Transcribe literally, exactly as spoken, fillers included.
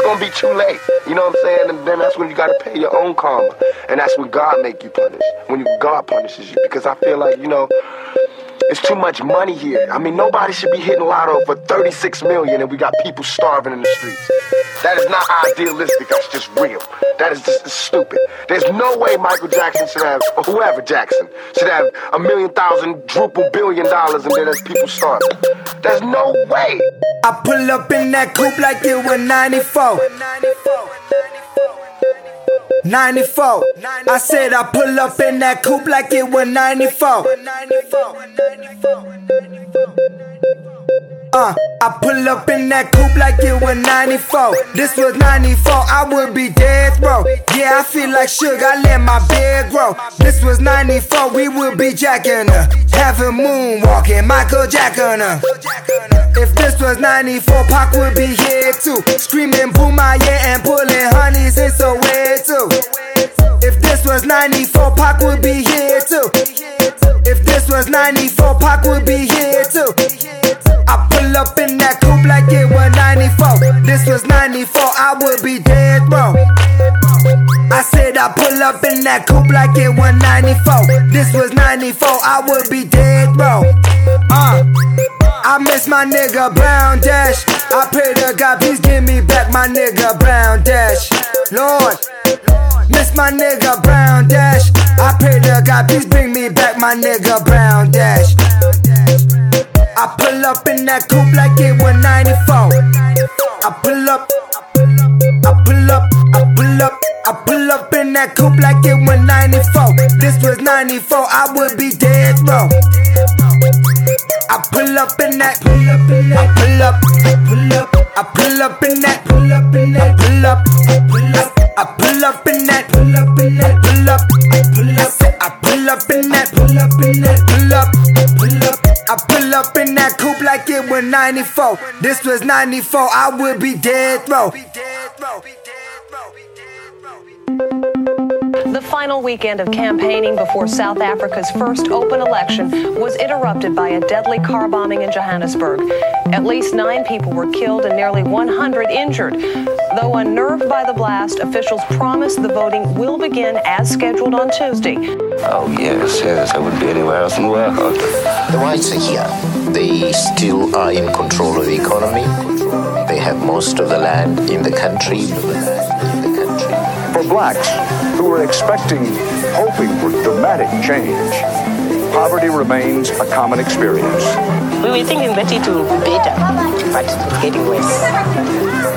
gonna be too late. You know what I'm saying? And then that's when you gotta pay your own karma. And that's when God make you punish. When you, God punishes you. Because I feel like, you know, it's too much money here. I mean, nobody should be hitting lotto for thirty-six million and we got people starving in the streets. That is not idealistic, that's just real. That is just stupid. There's no way Michael Jackson should have, or whoever Jackson, should have a million thousand, druple billion dollars and then there's people starving. There's no way. I pull up in that coupe like it was ninety-four. ninety-four. I said I pull up in that coupe like it was ninety-four. Uh, I pull up in that coupe like it was ninety-four. This was ninety-four, I would be dead, bro. Yeah, I feel like sugar, I let my beard grow. This was ninety-four, we would be jacking her, having moonwalking, Michael Jackson her. If this was ninety-four, Pac would be here too, screaming boom my yeah and pulling honeys in so way too. If this was ninety-four, Pac would be here too. If this was ninety-four, Pac would be here too. I pull up in that coupe like it was ninety-four. This was ninety-four, I would be dead, bro. I said I pull up in that coupe like it was ninety-four. This was ninety-four, I would be dead, bro. Uh, I miss my nigga Brown Dash. I pray to God, please give me back my nigga Brown Dash. Lord, miss my nigga Brown Dash. I pray to God, please bring me back my nigga Brown Dash. I pull up in that coupe like it was ninety-four. I pull up, I pull up, I pull up, I pull up in that coupe like it was ninety-four. This was ninety-four, I would be dead, bro. I pull up in that, pull up in that, I pull up, I pull up, I pull up in that, pull up in that, pull up, pull up, I pull up in that, pull up in that, pull up, I pull up, I pull up in that, pull up in that, pull up, pull up. I pull up in that coupe like it was ninety-four. This was ninety-four, I would be dead, bro. The final weekend of campaigning before South Africa's first open election was interrupted by a deadly car bombing in Johannesburg. At least nine people were killed and nearly one hundred injured. Though unnerved by the blast, officials promise the voting will begin as scheduled on Tuesday. Oh, yes, yes, I wouldn't be anywhere else in the world. The whites are here. They still are in control of the economy. They have most of the land in the country. For blacks who were expecting, hoping for dramatic change, poverty remains a common experience. We were thinking that it will be better, but it's getting worse.